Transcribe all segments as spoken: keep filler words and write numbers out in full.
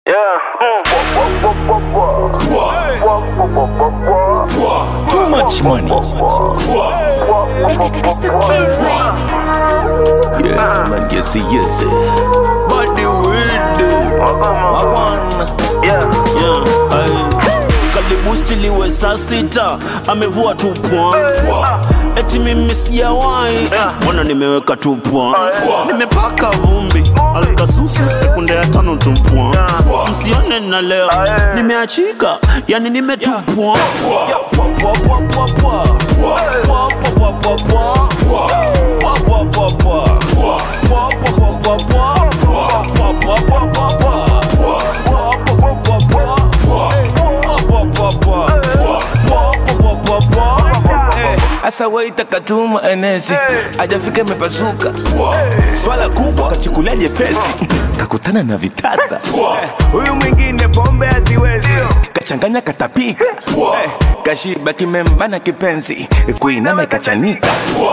Yeah. Too much money. It's the kids, baby. Yes, man, yes, yes. But the weed, I want. Yeah. Yeah, aye. Karibu stiliwe saa sita, amevua tu point. Eti mimi sijawahi, mbona nimeweka tu point. Nimepaka vumbi, alikasusu sekunde ya tano tu point. Msione na leo, nimeachika, yani nime tu point. Pwa pwa pwa pwa pwa pwa pwa pwa pwa pwa pwa pwa pwa pwa pwa pwa pwa pwa pwa pwa. Asa waita katuma enesi ajafika mepasuka swala kubwa kachukulia jepesi kakutana na vitasa huyu mwingine pombe haziwezi kachanganya katapika kashiba kimembana kipenzi kuinama kachanika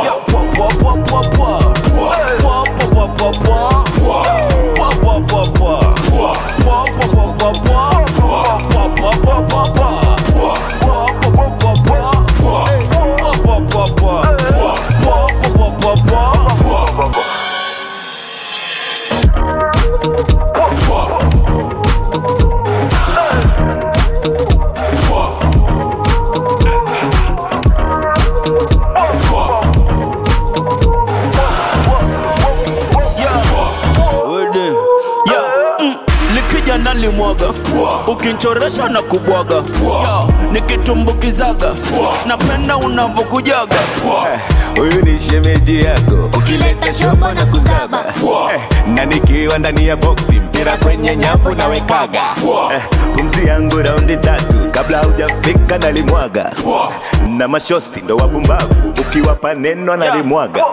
Nalimwaga ukinchoresha na kubwaga yo nikitumbukizaga napenda unavokujaga huyu ni shemeji yako Ukileta shobo na kuzaba na nikiwa ndani ya boxi mpira kwenye nyavu na wekaga pumzi yangu raundi tatu kabla hujafika nalimwaga na mashosti ndo wabumbavu ukiwapa neno nalimwaga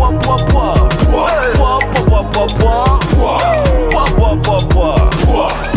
Pwa pwa pwa pwa pwa pwa pwa pwa pwa pwa pwa pwa